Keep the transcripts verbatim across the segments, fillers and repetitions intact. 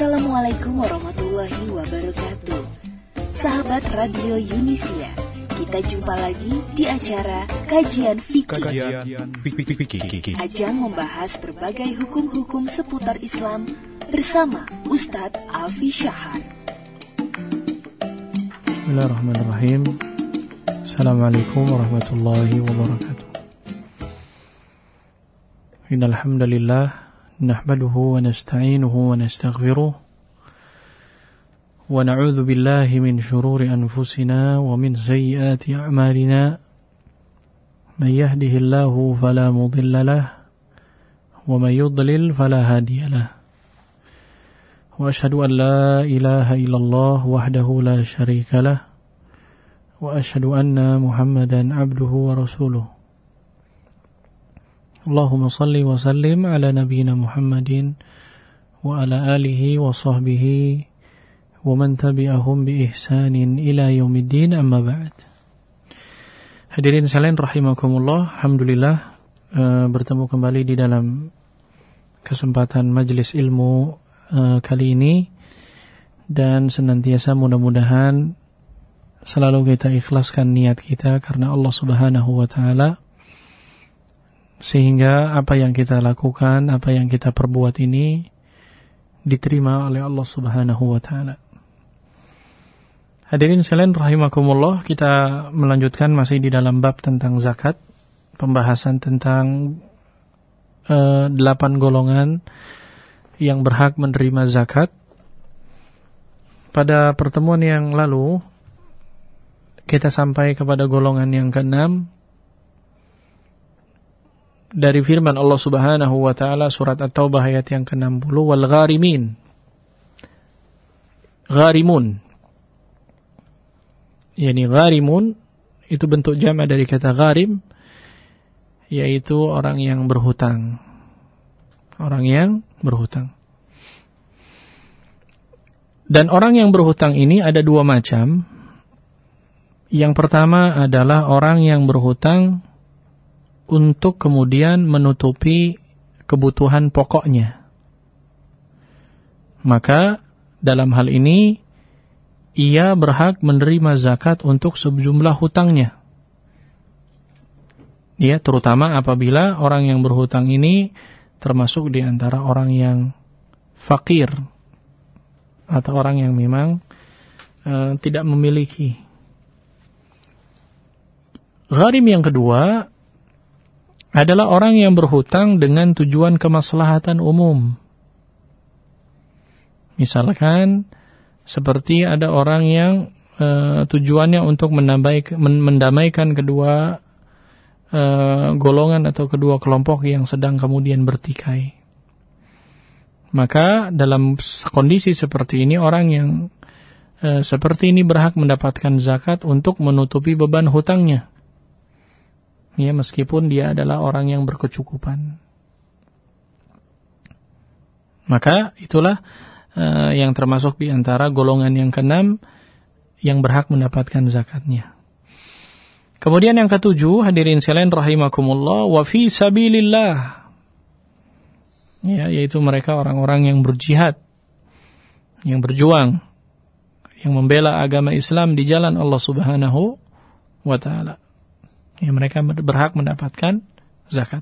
Assalamualaikum warahmatullahi wabarakatuh. Sahabat Radio Yunisia, kita jumpa lagi di acara Kajian Fikih. Kajian Fikih. Ajang membahas berbagai hukum-hukum seputar Islam bersama Ustadz Alfi Syahar. Bismillahirrahmanirrahim. Assalamualaikum warahmatullahi wabarakatuh. Innal hamdalillah nahmaduhu wa nasta'inuhu wa nastaghfiruh wa na'udzu billahi min shururi anfusina wa min sayyiati a'malina may yahdihillahu fala mudilla lahu wa may yudlil fala hadiya lahu wa ashhadu an la ilaha illallah wahdahu la syarika lahu wa ashhadu anna Muhammadan abduhu wa rasuluh. Allahumma salli wa sallim ala nabiyyina Muhammadin wa ala alihi wa sahbihi wa man tabi'ahum bi ihsanin ila yaumiddin, amma ba'd. Hadirin sekalian rahimakumullah, alhamdulillah uh, bertemu kembali di dalam kesempatan majelis ilmu uh, kali ini, dan senantiasa mudah-mudahan selalu kita ikhlaskan niat kita karena Allah Subhanahu wa taala, sehingga apa yang kita lakukan, apa yang kita perbuat ini diterima oleh Allah Subhanahu wa taala. Hadirin sekalian rahimakumullah, kita melanjutkan masih di dalam bab tentang zakat, pembahasan tentang uh, delapan golongan yang berhak menerima zakat. Pada pertemuan yang lalu kita sampai kepada golongan yang keenam dari firman Allah Subhanahu wa taala surat At-Taubah ayat yang ke enam puluh, wal gharimin. Gharimun. Yani gharimun itu bentuk jama' dari kata gharim, yaitu orang yang berhutang. Orang yang berhutang. Dan orang yang berhutang ini ada dua macam. Yang pertama adalah orang yang berhutang untuk kemudian menutupi kebutuhan pokoknya. Maka dalam hal ini ia berhak menerima zakat untuk sejumlah hutangnya. Ya, terutama apabila orang yang berhutang ini termasuk di antara orang yang fakir atau orang yang memang uh, tidak memiliki. Gharim yang kedua adalah orang yang berhutang dengan tujuan kemaslahatan umum. Misalkan seperti ada orang yang e, tujuannya untuk mendamaikan, mendamaikan kedua e, golongan atau kedua kelompok yang sedang kemudian bertikai. Maka dalam kondisi seperti ini, orang yang e, seperti ini berhak mendapatkan zakat untuk menutupi beban hutangnya. Ya, meskipun dia adalah orang yang berkecukupan. Maka itulah uh, yang termasuk di antara golongan yang keenam yang berhak mendapatkan zakatnya. Kemudian yang ketujuh, hadirin sekalian rahimakumullah, wa fi sabilillah. Ya, yaitu mereka orang-orang yang berjihad, yang berjuang, yang membela agama Islam di jalan Allah Subhanahu wa taala. Ya, mereka berhak mendapatkan zakat.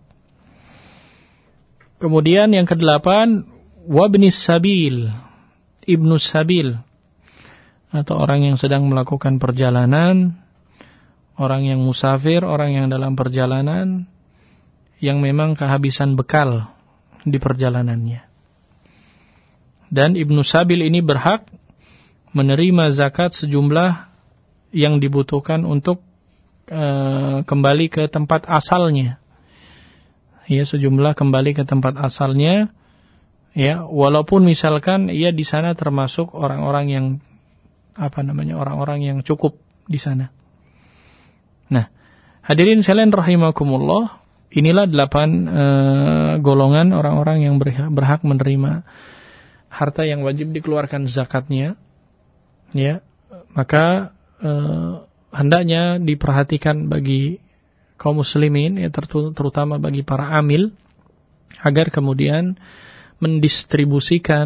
Kemudian yang kedelapan, wabnis sabil, ibnu sabil, atau orang yang sedang melakukan perjalanan, orang yang musafir, orang yang dalam perjalanan, yang memang kehabisan bekal di perjalanannya. Dan ibnu sabil ini berhak menerima zakat sejumlah yang dibutuhkan untuk Uh, kembali ke tempat asalnya. Ya, sejumlah kembali ke tempat asalnya. Ya, walaupun misalkan ia di sana termasuk orang-orang yang apa namanya, orang-orang yang cukup di sana. Nah, hadirin sekalian rahimakumullah, inilah delapan uh, golongan orang-orang yang berhak, berhak menerima harta yang wajib dikeluarkan zakatnya. Ya, maka uh, hendaknya diperhatikan bagi kaum muslimin, ya, terutama bagi para amil, agar kemudian mendistribusikan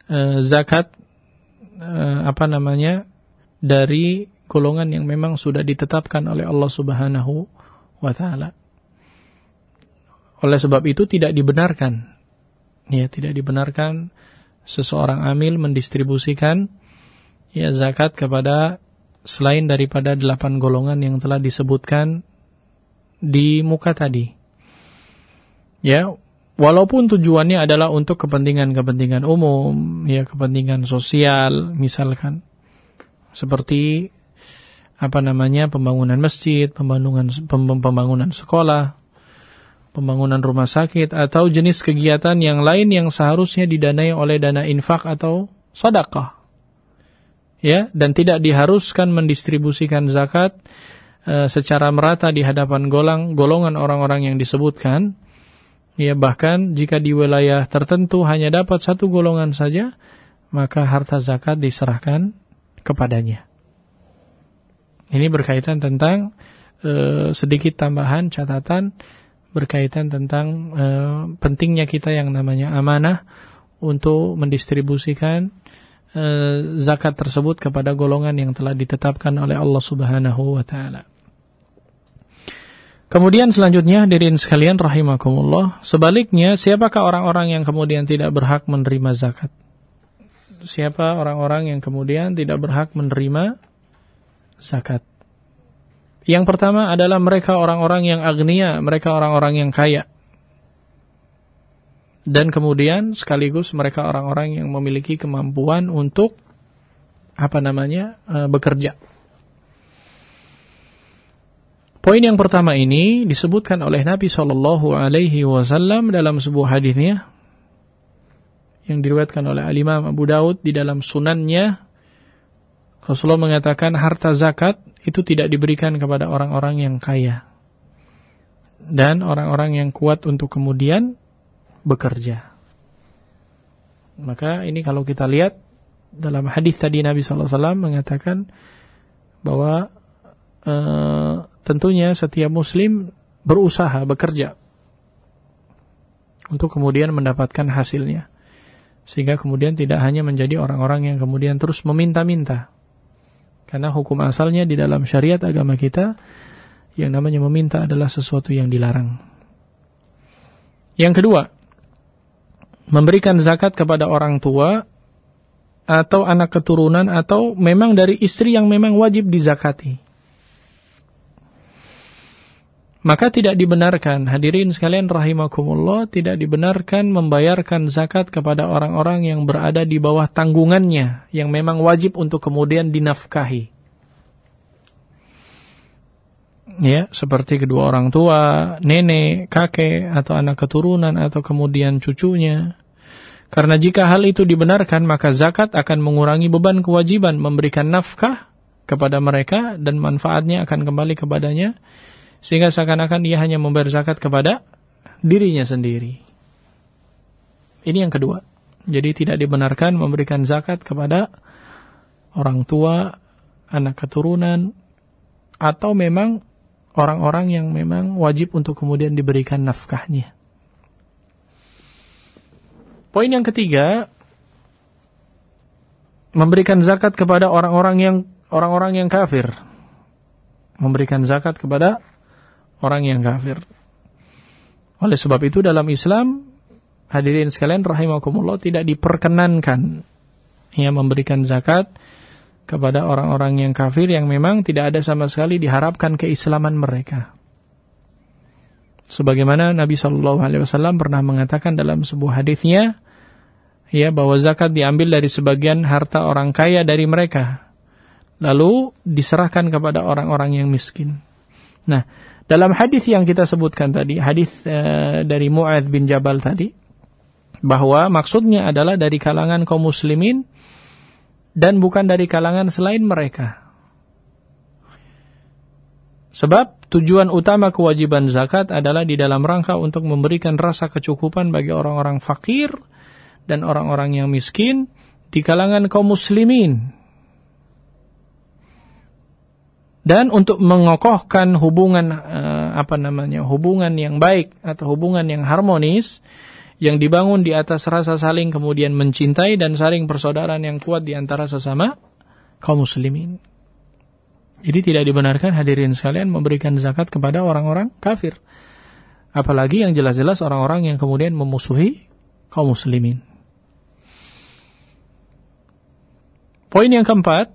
uh, zakat uh, apa namanya dari golongan yang memang sudah ditetapkan oleh Allah Subhanahu wa taala. Oleh sebab itu tidak dibenarkan, ya tidak dibenarkan seseorang amil mendistribusikan ya zakat kepada selain daripada delapan golongan yang telah disebutkan di muka tadi. Ya, walaupun tujuannya adalah untuk kepentingan-kepentingan umum, ya kepentingan sosial, misalkan seperti apa namanya pembangunan masjid, pembangunan pembangunan sekolah, pembangunan rumah sakit atau jenis kegiatan yang lain yang seharusnya didanai oleh dana infak atau sedekah. Ya, dan tidak diharuskan mendistribusikan zakat e, secara merata di hadapan golang, golongan orang-orang yang disebutkan. Ya, bahkan jika di wilayah tertentu hanya dapat satu golongan saja, maka harta zakat diserahkan kepadanya. Ini berkaitan tentang e, sedikit tambahan catatan berkaitan tentang e, pentingnya kita yang namanya amanah untuk mendistribusikan e, zakat tersebut kepada golongan yang telah ditetapkan oleh Allah Subhanahu wa taala. Kemudian selanjutnya hadirin sekalian rahimakumullah, sebaliknya siapakah orang-orang yang kemudian tidak berhak menerima zakat? Siapa orang-orang yang kemudian tidak berhak menerima zakat? Yang pertama adalah mereka orang-orang yang agniya, mereka orang-orang yang kaya. Dan kemudian sekaligus mereka orang-orang yang memiliki kemampuan untuk apa namanya? E, bekerja. Poin yang pertama ini disebutkan oleh Nabi shallallahu alaihi wasallam dalam sebuah hadisnya yang diriwayatkan oleh Al-Imam Abu Daud di dalam sunannya. Rasulullah mengatakan harta zakat itu tidak diberikan kepada orang-orang yang kaya dan orang-orang yang kuat untuk kemudian bekerja. Maka ini kalau kita lihat dalam hadis tadi Nabi shallallahu alaihi wasallam mengatakan bahwa e, tentunya setiap muslim berusaha, bekerja untuk kemudian mendapatkan hasilnya. Sehingga kemudian tidak hanya menjadi orang-orang yang kemudian terus meminta-minta. Karena hukum asalnya di dalam syariat agama kita, yang namanya meminta adalah sesuatu yang dilarang. Yang kedua, memberikan zakat kepada orang tua atau anak keturunan atau memang dari istri yang memang wajib dizakati. Maka tidak dibenarkan, hadirin sekalian rahimakumullah, tidak dibenarkan membayarkan zakat kepada orang-orang yang berada di bawah tanggungannya, yang memang wajib untuk kemudian dinafkahi. Ya, seperti kedua orang tua, nenek, kakek, atau anak keturunan, atau kemudian cucunya. Karena jika hal itu dibenarkan, maka zakat akan mengurangi beban kewajiban memberikan nafkah kepada mereka, dan manfaatnya akan kembali kepadanya, sehingga seakan-akan dia hanya membayar zakat kepada dirinya sendiri. Ini yang kedua. Jadi tidak dibenarkan memberikan zakat kepada orang tua, anak keturunan, atau memang orang-orang yang memang wajib untuk kemudian diberikan nafkahnya. Poin yang ketiga, memberikan zakat kepada orang-orang yang orang-orang yang kafir. Memberikan zakat kepada orang yang kafir. Oleh sebab itu dalam Islam, hadirin sekalian rahimakumullah, tidak diperkenankan ya memberikan zakat kepada orang-orang yang kafir yang memang tidak ada sama sekali diharapkan keislaman mereka. Sebagaimana Nabi shallallahu alaihi wasallam pernah mengatakan dalam sebuah hadisnya, ya, bahwa zakat diambil dari sebagian harta orang kaya dari mereka, lalu diserahkan kepada orang-orang yang miskin. Nah, dalam hadis yang kita sebutkan tadi, hadis uh, dari Mu'adz bin Jabal tadi, bahwa maksudnya adalah dari kalangan kaum muslimin dan bukan dari kalangan selain mereka. Sebab tujuan utama kewajiban zakat adalah di dalam rangka untuk memberikan rasa kecukupan bagi orang-orang fakir dan orang-orang yang miskin di kalangan kaum muslimin. Dan untuk mengokohkan hubungan uh, apa namanya hubungan yang baik atau hubungan yang harmonis yang dibangun di atas rasa saling kemudian mencintai dan saling persaudaraan yang kuat di antara sesama kaum muslimin. Jadi tidak dibenarkan hadirin sekalian memberikan zakat kepada orang-orang kafir. Apalagi yang jelas-jelas orang-orang yang kemudian memusuhi kaum muslimin. Poin yang keempat,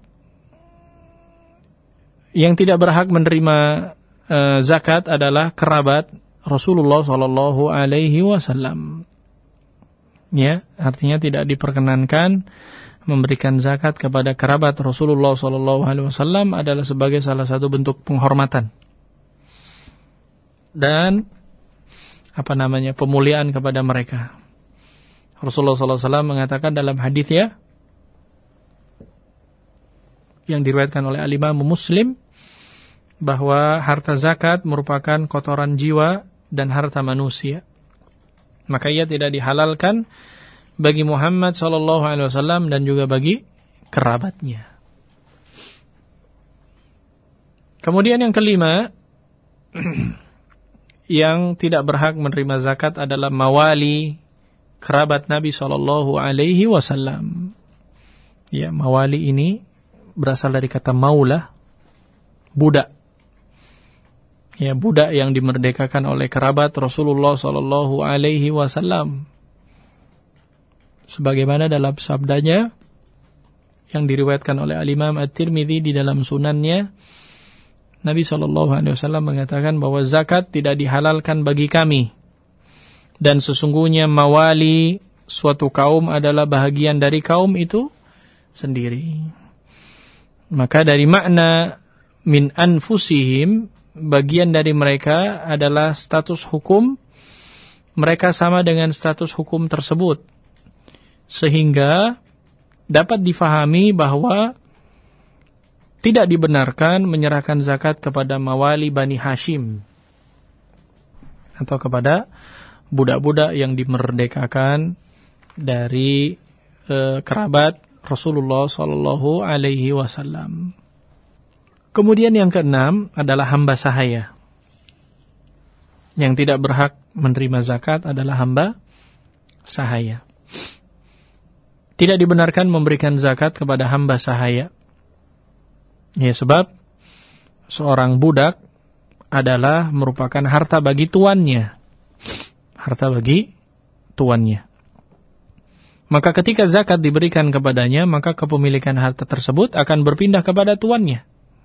yang tidak berhak menerima uh, zakat adalah kerabat Rasulullah Shallallahu Alaihi Wasallam. Ya, artinya tidak diperkenankan memberikan zakat kepada kerabat Rasulullah Shallallahu Alaihi Wasallam adalah sebagai salah satu bentuk penghormatan dan apa namanya pemuliaan kepada mereka. Rasulullah Shallallahu Alaihi Wasallam mengatakan dalam hadisnya yang diriwayatkan oleh Al-Imam Muslim bahwa harta zakat merupakan kotoran jiwa dan harta manusia. Maka ia tidak dihalalkan bagi Muhammad sallallahu alaihi wasallam dan juga bagi kerabatnya. Kemudian yang kelima, yang tidak berhak menerima zakat adalah mawali kerabat Nabi sallallahu alaihi wasallam. Ya, mawali ini berasal dari kata maula, budak. Ya, budak yang dimerdekakan oleh kerabat Rasulullah sallallahu alaihi wasallam. Sebagaimana dalam sabdanya yang diriwayatkan oleh Al-Imam At-Tirmidzi di dalam sunannya, Nabi sallallahu alaihi wasallam mengatakan bahwa zakat tidak dihalalkan bagi kami. Dan sesungguhnya mawali suatu kaum adalah bahagian dari kaum itu sendiri. Maka dari makna min anfusihim, bagian dari mereka adalah status hukum, mereka sama dengan status hukum tersebut. Sehingga dapat difahami bahwa tidak dibenarkan menyerahkan zakat kepada mawali Bani Hashim atau kepada budak-budak yang dimerdekakan dari eh, kerabat Rasulullah sallallahu alaihi wasallam. Kemudian yang keenam adalah hamba sahaya. Yang tidak berhak menerima zakat adalah hamba sahaya. Tidak dibenarkan memberikan zakat kepada hamba sahaya. Ya, sebab seorang budak adalah merupakan harta bagi tuannya. Harta bagi tuannya. Maka ketika zakat diberikan kepadanya, maka kepemilikan harta tersebut akan berpindah kepada tuannya.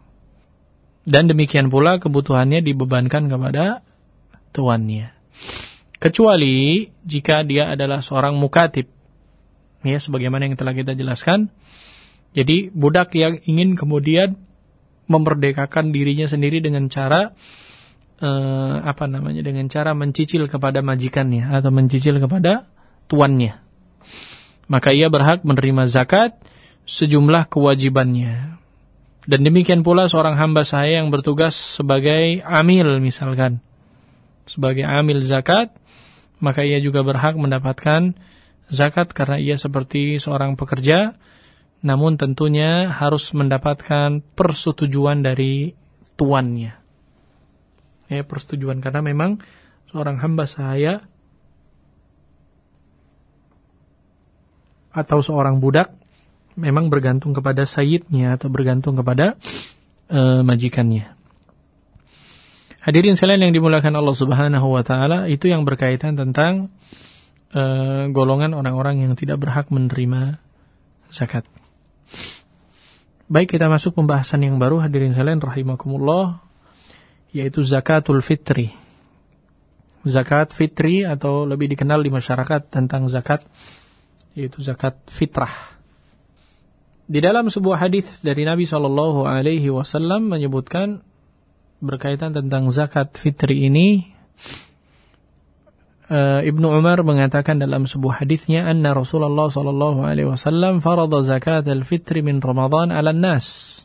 Dan demikian pula kebutuhannya dibebankan kepada tuannya. Kecuali jika dia adalah seorang mukatib. Ya, sebagaimana yang telah kita jelaskan. Jadi budak yang ingin kemudian memerdekakan dirinya sendiri dengan cara eh, apa namanya? dengan cara mencicil kepada majikannya atau mencicil kepada tuannya. Maka ia berhak menerima zakat sejumlah kewajibannya. Dan demikian pula seorang hamba sahaya yang bertugas sebagai amil misalkan. Sebagai amil zakat, maka ia juga berhak mendapatkan zakat karena ia seperti seorang pekerja, namun tentunya harus mendapatkan persetujuan dari tuannya. Ya, persetujuan karena memang seorang hamba sahaya atau seorang budak memang bergantung kepada sayyidnya atau bergantung kepada uh, majikannya. Hadirin sekalian yang dimuliakan Allah Subhanahu wa taala, itu yang berkaitan tentang uh, golongan orang-orang yang tidak berhak menerima zakat. Baik, kita masuk pembahasan yang baru hadirin sekalian rahimakumullah, yaitu zakatul fitri. Zakat fitri atau lebih dikenal di masyarakat tentang zakat, yaitu zakat fitrah. Di dalam sebuah hadis dari Nabi shallallahu alaihi wasallam menyebutkan berkaitan tentang zakat fitri ini, uh, Ibnu Umar mengatakan dalam sebuah hadisnya, anna Rasulullah shallallahu alaihi wasallam farada zakat al-fitri min Ramadan 'ala nas.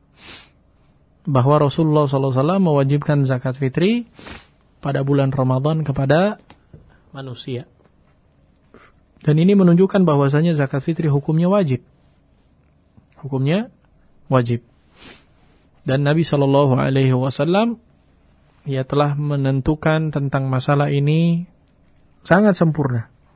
Bahwa Rasulullah shallallahu alaihi wasallam mewajibkan zakat fitri pada bulan Ramadan kepada manusia. Dan ini menunjukkan bahwasanya zakat fitri hukumnya wajib. Hukumnya wajib. Dan Nabi shallallahu alaihi wasallam ia telah menentukan tentang masalah ini sangat sempurna.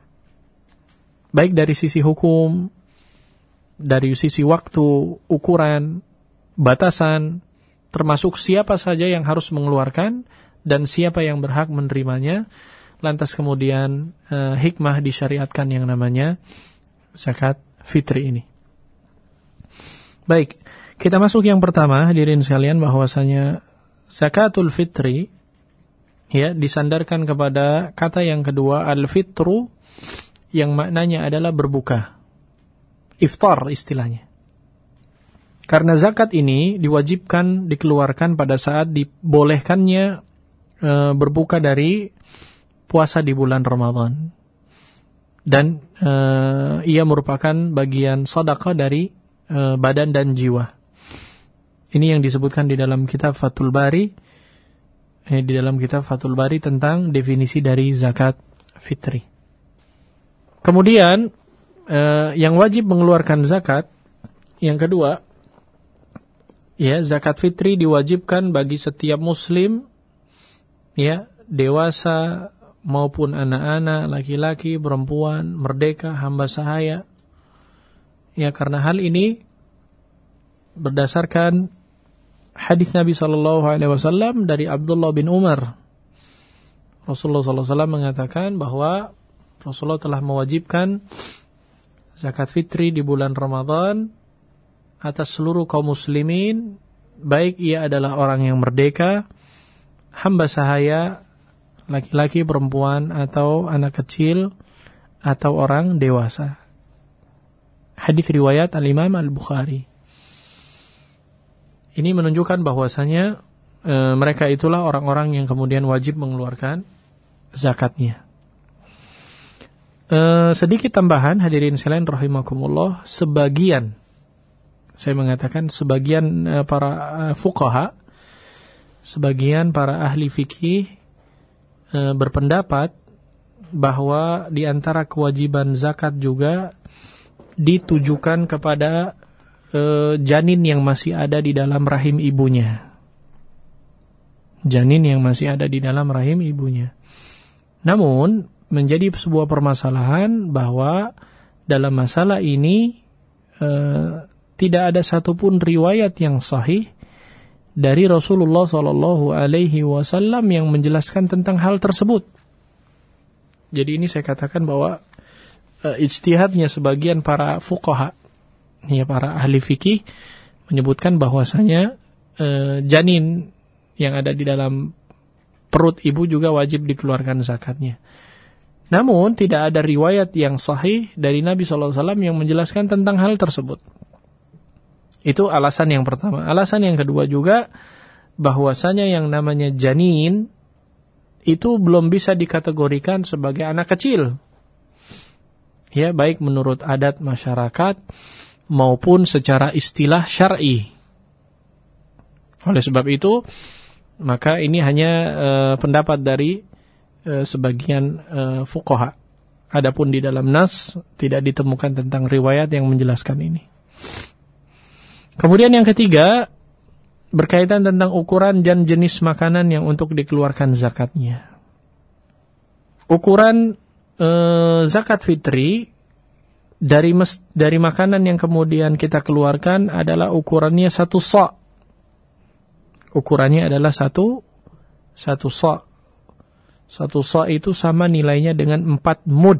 baik dari sisi hukum, dari sisi waktu, ukuran, batasan, termasuk siapa saja yang harus mengeluarkan dan siapa yang berhak menerimanya. Lantas kemudian uh, hikmah disyariatkan yang namanya zakat fitri ini. Baik, kita masuk yang pertama, hadirin sekalian, bahwasanya zakatul fitri ya disandarkan kepada kata yang kedua, al-fitru, yang maknanya adalah berbuka. Iftar istilahnya. Karena zakat ini diwajibkan dikeluarkan pada saat dibolehkannya e, berbuka dari puasa di bulan Ramadan. Dan e, ia merupakan bagian sedekah dari e, badan dan jiwa. Ini yang disebutkan di dalam kitab Fathul Bari, eh, di dalam kitab Fathul Bari tentang definisi dari zakat fitri. Kemudian e, yang wajib mengeluarkan zakat yang kedua, ya, zakat fitri diwajibkan bagi setiap muslim, ya, dewasa maupun anak-anak, laki-laki, perempuan, merdeka, hamba sahaya. Ya, karena hal ini berdasarkan hadis Nabi sallallahu alaihi wasallam dari Abdullah bin Umar. Rasulullah sallallahu alaihi wasallam mengatakan bahwa Rasulullah telah mewajibkan zakat fitri di bulan Ramadan atas seluruh kaum muslimin, baik ia adalah orang yang merdeka, hamba sahaya, laki-laki, perempuan, atau anak kecil, atau orang dewasa. Hadis riwayat Al-Imam Al-Bukhari. Ini menunjukkan bahwasanya e, mereka itulah orang-orang yang kemudian wajib mengeluarkan zakatnya. E, sedikit tambahan, hadirin sekalian rahimakumullah, sebagian Saya mengatakan sebagian uh, para uh, fuqaha, sebagian para ahli fikih uh, berpendapat bahwa di antara kewajiban zakat juga ditujukan kepada uh, janin yang masih ada di dalam rahim ibunya. Janin yang masih ada di dalam rahim ibunya. Namun menjadi sebuah permasalahan bahwa dalam masalah ini uh, tidak ada satupun riwayat yang sahih dari Rasulullah Shallallahu Alaihi Wasallam yang menjelaskan tentang hal tersebut. Jadi ini saya katakan bahwa uh, ijtihadnya sebagian para fuqaha, ya, para ahli fikih menyebutkan bahwasanya uh, janin yang ada di dalam perut ibu juga wajib dikeluarkan zakatnya. Namun tidak ada riwayat yang sahih dari Nabi Shallallahu Alaihi Wasallam yang menjelaskan tentang hal tersebut. Itu alasan yang pertama. Alasan yang kedua juga, bahwasanya yang namanya janin itu belum bisa dikategorikan sebagai anak kecil. Ya, baik menurut adat masyarakat maupun secara istilah syar'i. Oleh sebab itu, maka ini hanya uh, pendapat dari uh, sebagian uh, fuqaha. Adapun di dalam nas tidak ditemukan tentang riwayat yang menjelaskan ini. Kemudian yang ketiga, berkaitan tentang ukuran dan jenis makanan yang untuk dikeluarkan zakatnya. Ukuran e, zakat fitri dari mes, dari makanan yang kemudian kita keluarkan adalah ukurannya satu sa'. Ukurannya adalah satu satu sa'. Satu sa' itu sama nilainya dengan empat mud.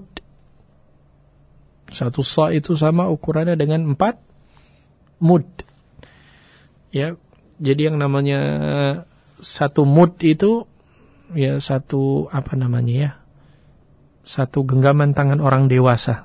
Satu sa' itu sama ukurannya dengan empat mud. Ya, jadi yang namanya satu mud itu ya satu apa namanya ya? Satu genggaman tangan orang dewasa.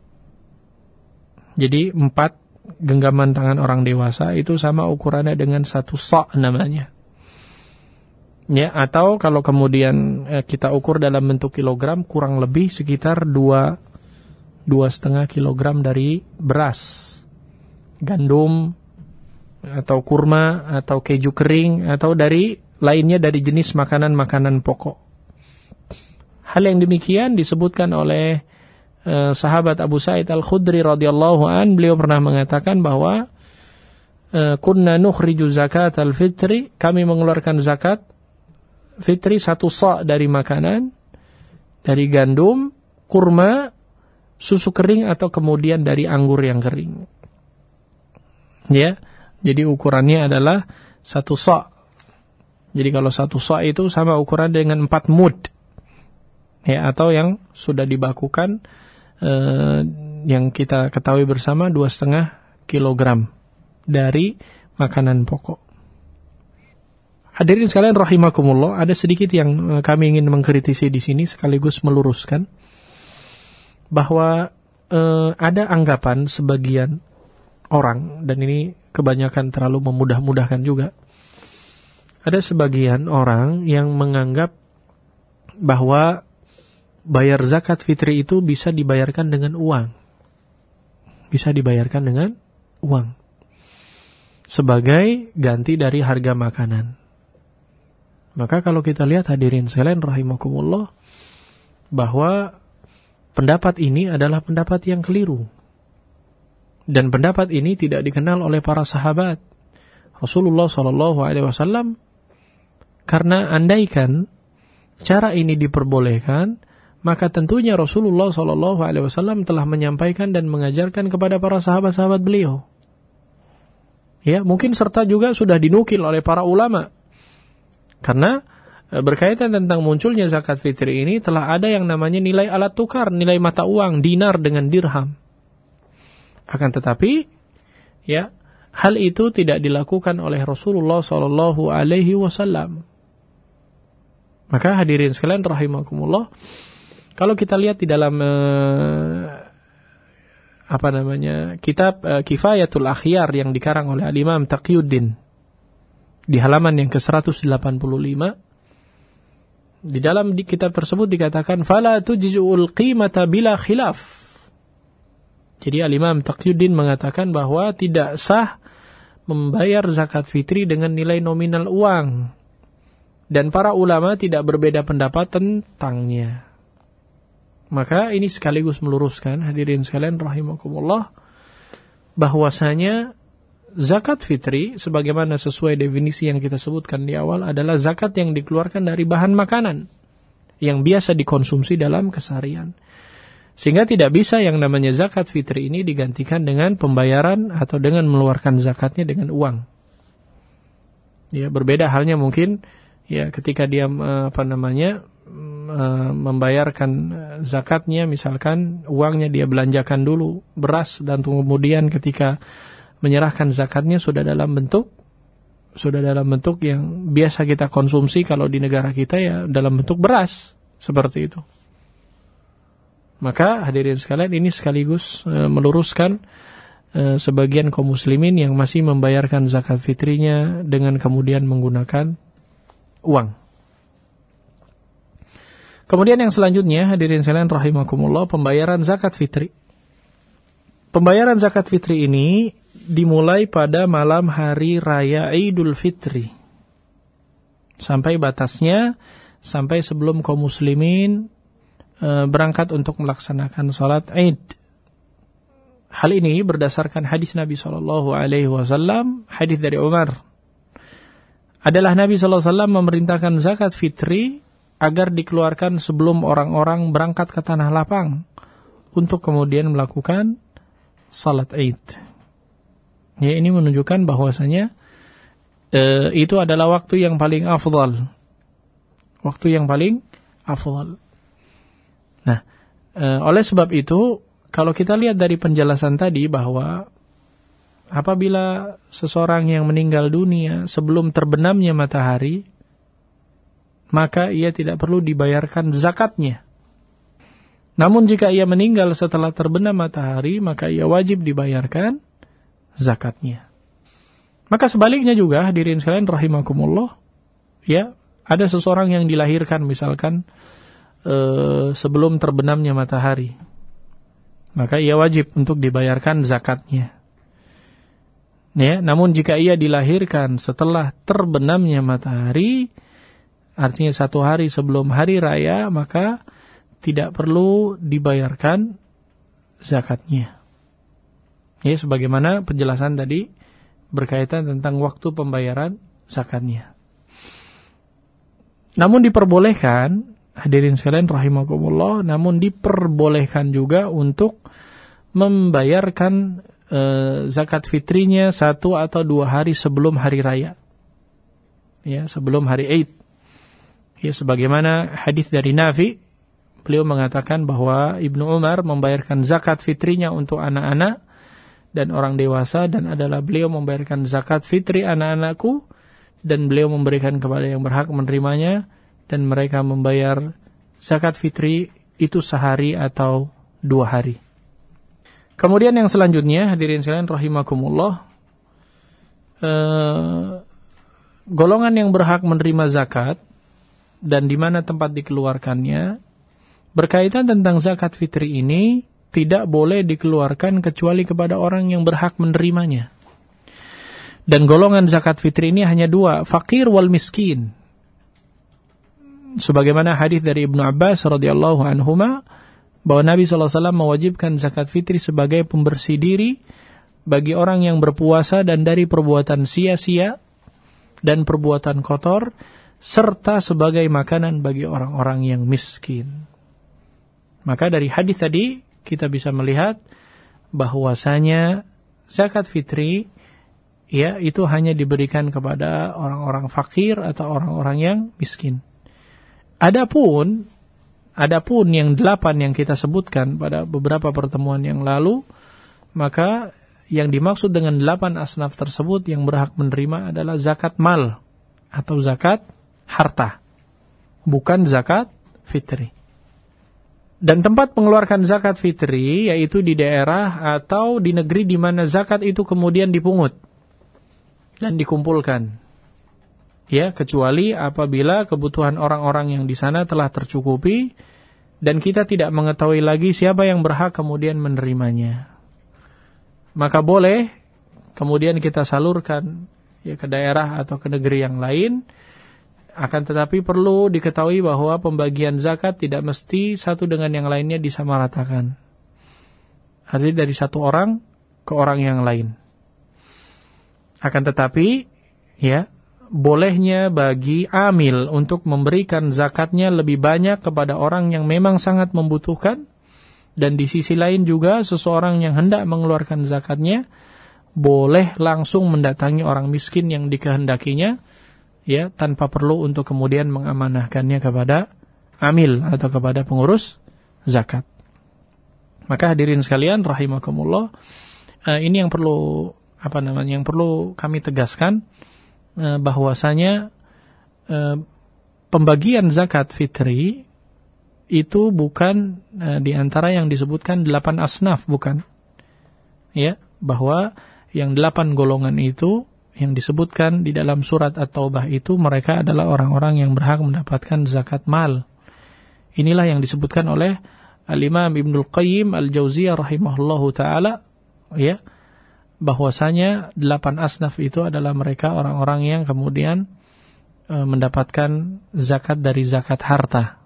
Jadi empat genggaman tangan orang dewasa itu sama ukurannya dengan satu sa' namanya. Ya, atau kalau kemudian eh, kita ukur dalam bentuk kilogram, kurang lebih sekitar dua dua setengah kilogram dari beras, gandum, atau kurma, atau keju kering, atau dari lainnya dari jenis makanan-makanan pokok. Hal yang demikian disebutkan oleh eh, sahabat Abu Sa'id Al-Khudri radhiyallahu an. Beliau pernah mengatakan bahwa eh, kunna nukhriju zakat al-fitri, kami mengeluarkan zakat fitri satu sa' dari makanan, dari gandum, kurma, susu kering atau kemudian dari anggur yang kering. Ya, jadi ukurannya adalah satu sa'. Jadi kalau satu sa' itu sama ukuran dengan empat mud. Ya, atau yang sudah dibakukan eh, yang kita ketahui bersama dua setengah kilogram dari makanan pokok. Hadirin sekalian rahimakumullah, ada sedikit yang kami ingin mengkritisi di sini sekaligus meluruskan bahwa eh, ada anggapan sebagian orang, dan ini kebanyakan terlalu memudah-mudahkan juga. Ada sebagian orang yang menganggap bahwa bayar zakat fitri itu bisa dibayarkan dengan uang. Bisa dibayarkan dengan uang sebagai ganti dari harga makanan. Maka kalau kita lihat hadirin sekalian rahimakumullah, bahwa pendapat ini adalah pendapat yang keliru. Dan pendapat ini tidak dikenal oleh para sahabat Rasulullah shallallahu alaihi wasallam, karena andaikan cara ini diperbolehkan, maka tentunya Rasulullah shallallahu alaihi wasallam telah menyampaikan dan mengajarkan kepada para sahabat-sahabat beliau. Ya, mungkin serta juga sudah dinukil oleh para ulama. Karena berkaitan tentang munculnya zakat fitri ini telah ada yang namanya nilai alat tukar, nilai mata uang, dinar dengan dirham. Akan tetapi, ya, hal itu tidak dilakukan oleh Rasulullah Sallallahu Alaihi Wasallam. Maka hadirin sekalian rahimakumullah, kalau kita lihat di dalam eh, apa namanya kitab eh, Kifayatul Akhyar yang dikarang oleh Al-Imam Taqiyuddin di halaman yang ke seratus delapan puluh lima, di dalam di kitab tersebut dikatakan fala tujzi'ul qimata bila khilaf. Jadi Al-Imam Taqiyuddin mengatakan bahwa tidak sah membayar zakat fitri dengan nilai nominal uang, dan para ulama tidak berbeda pendapat tentangnya. Maka ini sekaligus meluruskan hadirin sekalian rahimakumullah, bahwasanya zakat fitri sebagaimana sesuai definisi yang kita sebutkan di awal adalah zakat yang dikeluarkan dari bahan makanan yang biasa dikonsumsi dalam keseharian. Sehingga tidak bisa yang namanya zakat fitri ini digantikan dengan pembayaran atau dengan mengeluarkan zakatnya dengan uang. Ya, berbeda halnya mungkin ya ketika dia apa namanya membayarkan zakatnya, misalkan uangnya dia belanjakan dulu beras, dan kemudian ketika menyerahkan zakatnya sudah dalam bentuk sudah dalam bentuk yang biasa kita konsumsi kalau di negara kita, ya dalam bentuk beras seperti itu. Maka hadirin sekalian, ini sekaligus e, meluruskan e, sebagian kaum muslimin yang masih membayarkan zakat fitrinya dengan kemudian menggunakan uang. Kemudian yang selanjutnya hadirin sekalian rahimakumullah, pembayaran zakat fitri. Pembayaran zakat fitri ini dimulai pada malam hari raya Idul Fitri. Sampai batasnya, sampai sebelum kaum muslimin e, berangkat untuk melaksanakan sholat Id. Hal ini berdasarkan hadis Nabi shallallahu alaihi wasallam, hadis dari Umar. Adalah Nabi shallallahu alaihi wasallam memerintahkan zakat fitri agar dikeluarkan sebelum orang-orang berangkat ke tanah lapang untuk kemudian melakukan salat Id. Ya, ini menunjukkan bahwasanya e, itu adalah waktu yang paling afdal. Waktu yang paling afdal. Nah, e, oleh sebab itu, kalau kita lihat dari penjelasan tadi bahwa apabila seseorang yang meninggal dunia sebelum terbenamnya matahari, maka ia tidak perlu dibayarkan zakatnya. Namun jika ia meninggal setelah terbenam matahari, maka ia wajib dibayarkan zakatnya. Maka sebaliknya juga hadirin sekalian rahimakumullah, ya, ada seseorang yang dilahirkan misalkan e, sebelum terbenamnya matahari, maka ia wajib untuk dibayarkan zakatnya. Ya, namun jika ia dilahirkan setelah terbenamnya matahari, artinya satu hari sebelum hari raya, maka tidak perlu dibayarkan zakatnya. Ya, sebagaimana penjelasan tadi berkaitan tentang waktu pembayaran zakatnya. Namun diperbolehkan hadirin sekalian rahimakumullah, namun diperbolehkan juga untuk membayarkan e, zakat fitrinya satu atau dua hari sebelum hari raya. Ya, sebelum hari Id. Ya, sebagaimana hadis dari Nafi, beliau mengatakan bahwa Ibnu Umar membayarkan zakat fitrinya untuk anak-anak dan orang dewasa, dan adalah beliau membayarkan zakat fitri anak-anakku, dan beliau memberikan kepada yang berhak menerimanya, dan mereka membayar zakat fitri itu sehari atau dua hari. Kemudian yang selanjutnya, hadirin sekalian rahimakumullah, eh, golongan yang berhak menerima zakat dan di mana tempat dikeluarkannya, berkaitan tentang zakat fitri ini tidak boleh dikeluarkan kecuali kepada orang yang berhak menerimanya. Dan golongan zakat fitri ini hanya dua, fakir wal miskin. Sebagaimana hadis dari Ibnu Abbas radhiyallahu anhuma, bahwa Nabi shallallahu alaihi wasallam mewajibkan zakat fitri sebagai pembersih diri bagi orang yang berpuasa dan dari perbuatan sia-sia dan perbuatan kotor, serta sebagai makanan bagi orang-orang yang miskin. Maka dari hadis tadi kita bisa melihat bahwasanya zakat fitri ya itu hanya diberikan kepada orang-orang fakir atau orang-orang yang miskin. Adapun adapun yang delapan yang kita sebutkan pada beberapa pertemuan yang lalu, maka yang dimaksud dengan delapan asnaf tersebut yang berhak menerima adalah zakat mal atau zakat harta, bukan zakat fitri. Dan tempat mengeluarkan zakat fitri yaitu di daerah atau di negeri di mana zakat itu kemudian dipungut dan dikumpulkan. Ya, kecuali apabila kebutuhan orang-orang yang di sana telah tercukupi dan kita tidak mengetahui lagi siapa yang berhak kemudian menerimanya. Maka boleh kemudian kita salurkan ya ke daerah atau ke negeri yang lain. Akan tetapi perlu diketahui bahwa pembagian zakat tidak mesti satu dengan yang lainnya disamaratakan. Artinya dari satu orang ke orang yang lain. Akan tetapi, ya, bolehnya bagi amil untuk memberikan zakatnya lebih banyak kepada orang yang memang sangat membutuhkan. Dan di sisi lain juga seseorang yang hendak mengeluarkan zakatnya boleh langsung mendatangi orang miskin yang dikehendakinya, ya, tanpa perlu untuk kemudian mengamanahkannya kepada amil atau kepada pengurus zakat. Maka hadirin sekalian rahimakumullah, uh, ini yang perlu apa namanya yang perlu kami tegaskan, uh, bahwasanya uh, pembagian zakat fitri itu bukan uh, di antara yang disebutkan delapan asnaf, bukan. Ya, bahwa yang delapan golongan itu yang disebutkan di dalam surat At-Taubah itu mereka adalah orang-orang yang berhak mendapatkan zakat mal. Inilah yang disebutkan oleh Al-Imam Ibnul Qayyim Al-Jauziyah rahimahullahu ta'ala, ya, bahwasanya delapan asnaf itu adalah mereka orang-orang yang kemudian e, mendapatkan zakat dari zakat harta.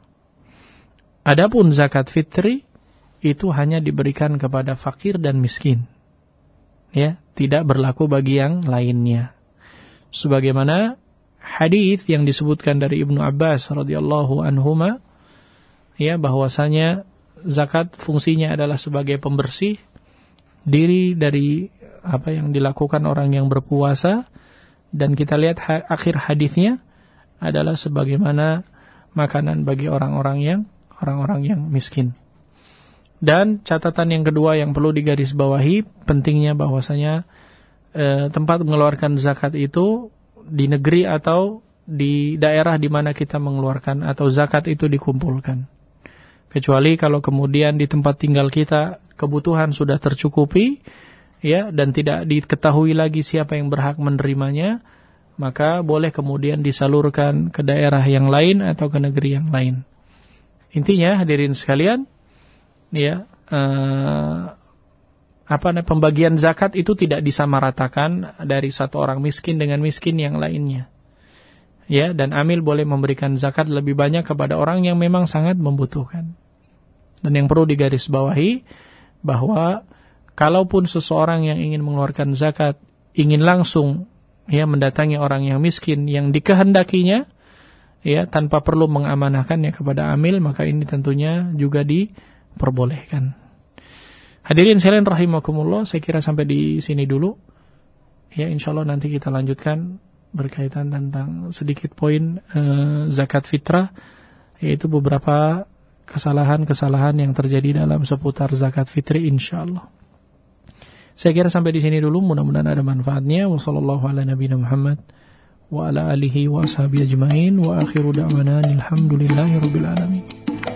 Adapun zakat fitri itu hanya diberikan kepada fakir dan miskin. Ya, tidak berlaku bagi yang lainnya. Sebagaimana hadis yang disebutkan dari Ibnu Abbas radhiyallahu anhuma, ya, bahwasanya zakat fungsinya adalah sebagai pembersih diri dari apa yang dilakukan orang yang berpuasa, dan kita lihat ha- akhir hadisnya adalah sebagaimana makanan bagi orang-orang yang orang-orang yang miskin. Dan catatan yang kedua yang perlu digarisbawahi, pentingnya bahwasanya eh, tempat mengeluarkan zakat itu di negeri atau di daerah di mana kita mengeluarkan atau zakat itu dikumpulkan. Kecuali kalau kemudian di tempat tinggal kita kebutuhan sudah tercukupi, ya, dan tidak diketahui lagi siapa yang berhak menerimanya, maka boleh kemudian disalurkan ke daerah yang lain atau ke negeri yang lain. Intinya hadirin sekalian, ya, eh, apa namanya pembagian zakat itu tidak disamaratakan dari satu orang miskin dengan miskin yang lainnya. Ya, dan amil boleh memberikan zakat lebih banyak kepada orang yang memang sangat membutuhkan. Dan yang perlu digarisbawahi bahwa kalaupun seseorang yang ingin mengeluarkan zakat ingin langsung ya mendatangi orang yang miskin yang dikehendakinya, ya tanpa perlu mengamanahkannya kepada amil, maka ini tentunya juga diperbolehkan. Hadirin sekalian rahimakumullah, saya kira sampai di sini dulu. Ya, insyaallah nanti kita lanjutkan berkaitan tentang sedikit poin eh, zakat fitrah, yaitu beberapa kesalahan-kesalahan yang terjadi dalam seputar zakat fitri insyaallah. Saya kira sampai di sini dulu, mudah-mudahan ada manfaatnya. Wassallallahu ala nabiyina Muhammad wa ala alihi wa ashabihi ajmain wa akhiru da'wana alhamdulillahi rabbil alamin.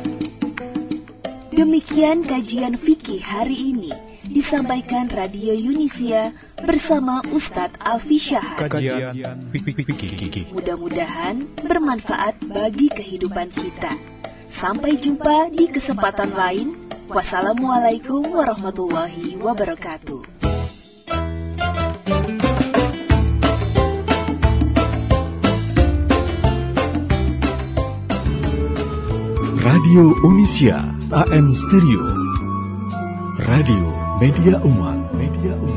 Demikian kajian fikih hari ini disampaikan Radio Yunisia bersama Ustadz Alfi Syahad. Kajian fikih. Mudah-mudahan bermanfaat bagi kehidupan kita. Sampai jumpa di kesempatan lain. Wassalamualaikum warahmatullahi wabarakatuh. Radio Yunisia A M Stereo, radio media umat, media umat.